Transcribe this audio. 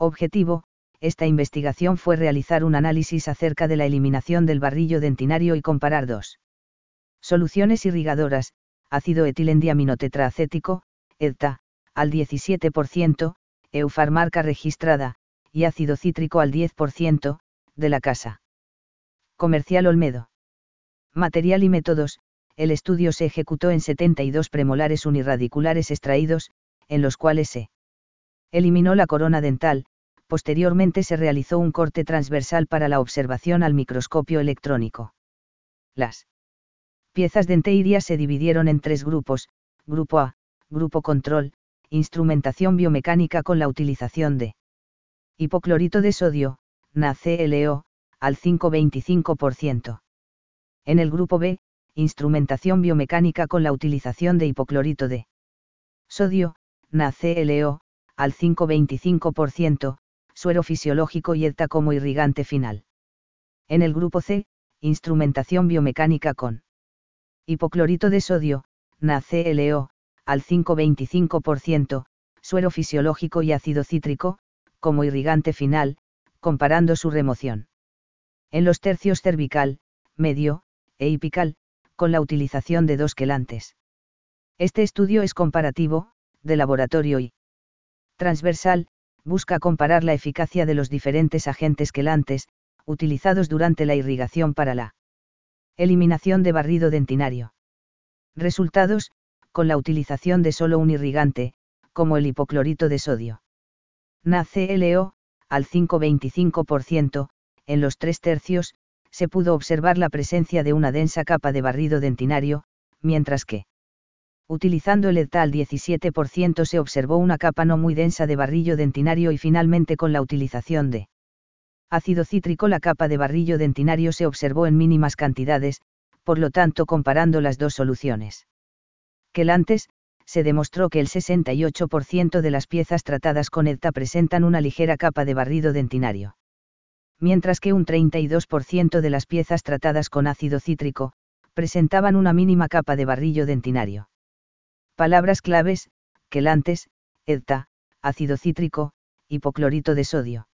Objetivo: esta investigación fue realizar un análisis acerca de la eliminación del barrillo dentinario y comparar dos soluciones irrigadoras, ácido etilendiaminotetraacético, EDTA, al 17%, eufarmarca registrada, y ácido cítrico al 10%, de la casa comercial Olmedo. Material y métodos: el estudio se ejecutó en 72 premolares unirradiculares extraídos, en los cuales se eliminó la corona dental. Posteriormente se realizó un corte transversal para la observación al microscopio electrónico. Las piezas denteirias se dividieron en tres grupos: Grupo A, Grupo Control, instrumentación biomecánica con la utilización de hipoclorito de sodio, NaClO, al 5,25%. En el Grupo B, instrumentación biomecánica con la utilización de hipoclorito de sodio, NaClO, al 5,25%, suero fisiológico y EDTA como irrigante final. En el Grupo C, instrumentación biomecánica con hipoclorito de sodio, NaClO, al 5,25%, suero fisiológico y ácido cítrico, como irrigante final, comparando su remoción. En los tercios cervical, medio, e apical, con la utilización de dos quelantes. Este estudio es comparativo, de laboratorio y transversal, busca comparar la eficacia de los diferentes agentes quelantes, utilizados durante la irrigación para la eliminación de barrido dentinario. Resultados: con la utilización de solo un irrigante, como el hipoclorito de sodio. NaClO, al 5,25%, en los 3/3, se pudo observar la presencia de una densa capa de barrido dentinario, mientras que, utilizando el EDTA al 17%, se observó una capa no muy densa de barrillo dentinario y finalmente con la utilización de ácido cítrico la capa de barrillo dentinario se observó en mínimas cantidades. Por lo tanto, comparando las dos soluciones quelantes, se demostró que el 68% de las piezas tratadas con EDTA presentan una ligera capa de barrido dentinario, mientras que un 32% de las piezas tratadas con ácido cítrico presentaban una mínima capa de barrillo dentinario. Palabras claves: quelantes, EDTA, ácido cítrico, hipoclorito de sodio.